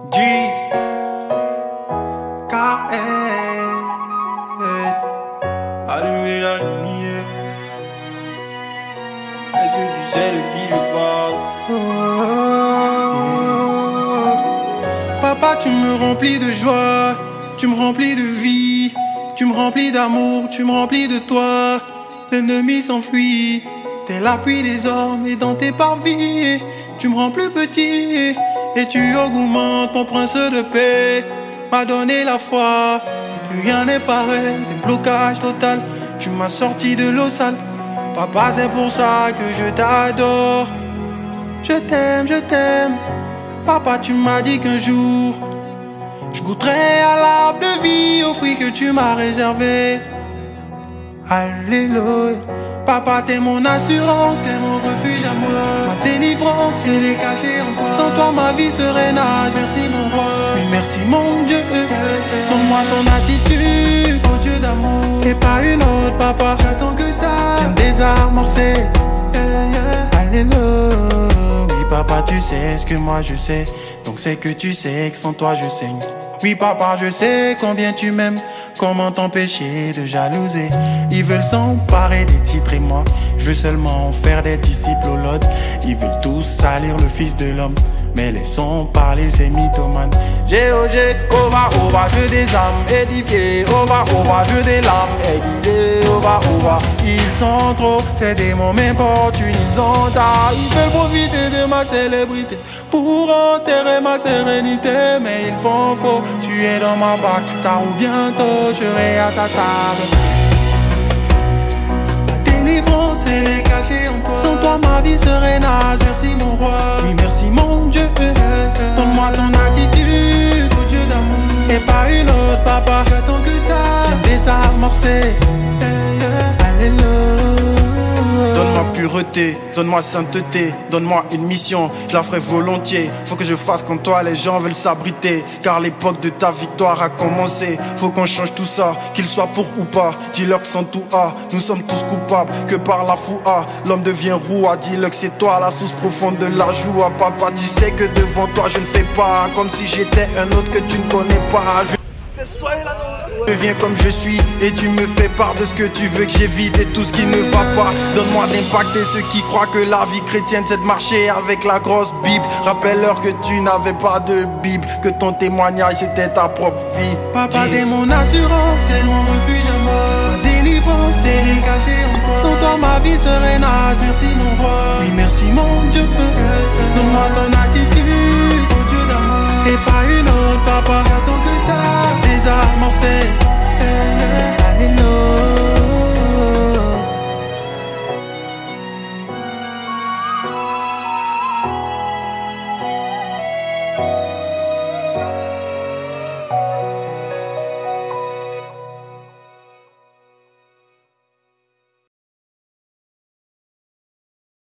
G's, KS, allumer la lumière. Est-ce que tu sais de qui je parle? Papa, tu me remplis de joie, tu me remplis de vie, tu me remplis d'amour, tu me remplis de toi. L'ennemi s'enfuit, t'es l'appui des hommes et dans tes parvis, tu me rends plus petit et tu augmentes mon prince de paix. M'a donné la foi, plus rien n'est pareil, déblocage total, tu m'as sorti de l'eau sale. Papa, c'est pour ça que je t'adore. Je t'aime. Papa, tu m'as dit qu'un jour je goûterai à l'arbre de vie, aux fruits que tu m'as réservés. Alléluia. Papa, t'es mon assurance, t'es mon refuge à moi. Ma délivrance, elle est cachée en toi. Sans toi, ma vie serait naze. Merci mon roi, oui merci mon Dieu. Donne-moi ton attitude, mon Dieu d'amour, et pas une autre, papa. J'attends que ça vienne désamorcer. Alléluia. Oui papa, tu sais ce que moi je sais, donc c'est que tu sais que sans toi je saigne. Oui papa, je sais combien tu m'aimes, comment t'empêcher de jalouser. Ils veulent s'emparer des titres et moi je veux seulement faire des disciples au lot. Ils veulent tous salir le fils de l'homme, mais laissons parler ces mythomanes. G.O.G. Ova, jeu des âmes édifiées. Ova, jeu des larmes aiguisées. Ova, ils sont trop, ces démons m'importunent, ils sont tard. Ils veulent profiter de ma célébrité pour enterrer ma sérénité, mais ils font faux. Tu es dans ma barque, car ou bientôt je serai à ta table. Ma délivrance, elle est cachée en toi. Sans toi ma vie serait naze. Merci mon roi, oui merci mon Dieu. Donne-moi ton attitude, oh Dieu d'amour, et pas une autre, papa. J'attends que ça vienne désamorcer. Alléluia. Donne-moi pureté, donne-moi sainteté, donne-moi une mission, je la ferai volontiers. Faut que je fasse comme toi, les gens veulent s'abriter, car l'époque de ta victoire a commencé. Faut qu'on change tout ça, qu'il soit pour ou pas. Dis-leur que sans tout A, nous sommes tous coupables, que par la foua, l'homme devient roua. Dis-leur que c'est toi la source profonde de la joie. Papa, tu sais que devant toi je ne fais pas comme si j'étais un autre que tu ne connais pas. Je viens comme je suis et tu me fais part de ce que tu veux que j'évite et tout ce qui ne va pas. Donne-moi d'impacter ceux qui croient que la vie chrétienne c'est de marcher avec la grosse Bible. Rappelle-leur que tu n'avais pas de Bible, que ton témoignage c'était ta propre vie. Papa, t'es mon assurance, t'es mon refuge à moi. Ma délivrance, elle est cachée en toi. Sans toi ma vie serait naze. Merci mon roi, oui merci mon Dieu.